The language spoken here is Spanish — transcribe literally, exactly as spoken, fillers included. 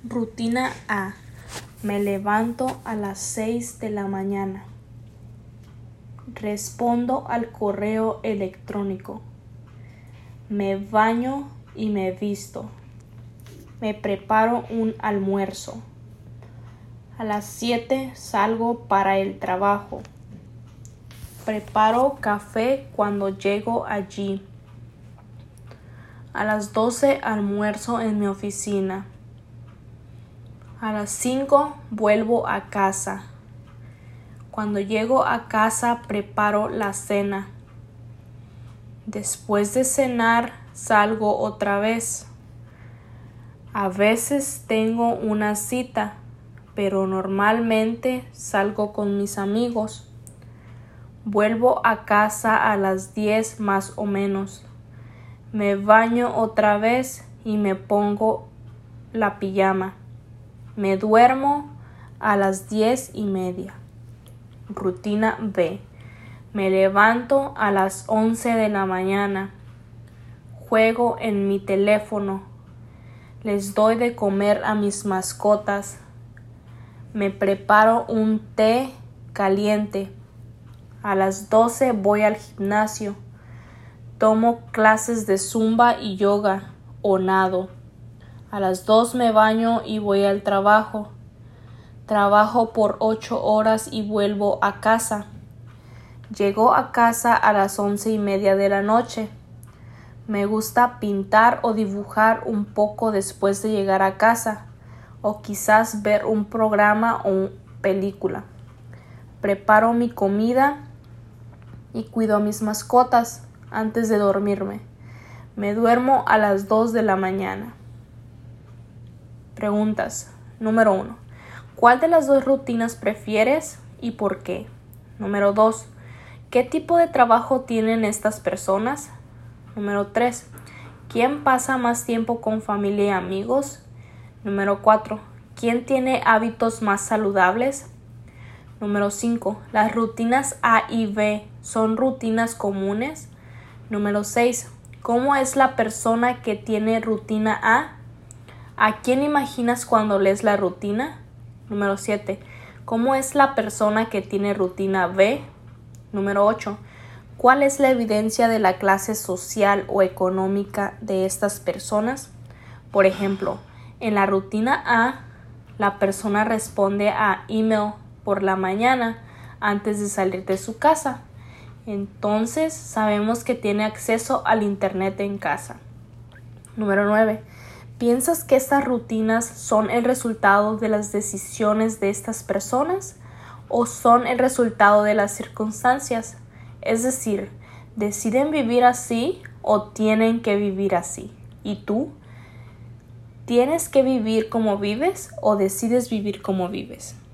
Rutina A. Me levanto a las seis de la mañana. Respondo al correo electrónico. Me baño y me visto. Me preparo un almuerzo. A las siete salgo para el trabajo. Preparo café cuando llego allí. A las doce almuerzo en mi oficina. A las cinco vuelvo a casa. Cuando llego a casa preparo la cena. Después de cenar salgo otra vez. A veces tengo una cita, pero normalmente salgo con mis amigos. Vuelvo a casa a las diez más o menos. Me baño otra vez y me pongo la pijama. Me duermo a las diez y media. Rutina B. Me levanto a las once de la mañana. Juego en mi teléfono. Les doy de comer a mis mascotas. Me preparo un té caliente. A las doce voy al gimnasio. Tomo clases de zumba y yoga o nado. A las dos me baño y voy al trabajo. Trabajo por ocho horas y vuelvo a casa. Llego a casa a las once y media de la noche. Me gusta pintar o dibujar un poco después de llegar a casa, o quizás ver un programa o una película. Preparo mi comida y cuido a mis mascotas antes de dormirme. Me duermo a las dos de la mañana. Preguntas. Número uno. ¿Cuál de las dos rutinas prefieres y por qué? Número dos. ¿Qué tipo de trabajo tienen estas personas? Número tres. ¿Quién pasa más tiempo con familia y amigos? Número cuatro. ¿Quién tiene hábitos más saludables? Número cinco. ¿Las rutinas A y B son rutinas comunes? Número seis. ¿Cómo es la persona que tiene rutina A? ¿A quién imaginas cuando lees la rutina? Número siete. ¿Cómo es la persona que tiene rutina B? Número ocho. ¿Cuál es la evidencia de la clase social o económica de estas personas? Por ejemplo, en la rutina A, la persona responde a email por la mañana antes de salir de su casa. Entonces, sabemos que tiene acceso al internet en casa. Número nueve. ¿Piensas que estas rutinas son el resultado de las decisiones de estas personas o son el resultado de las circunstancias? Es decir, ¿deciden vivir así o tienen que vivir así? ¿Y tú? ¿Tienes que vivir como vives o decides vivir como vives?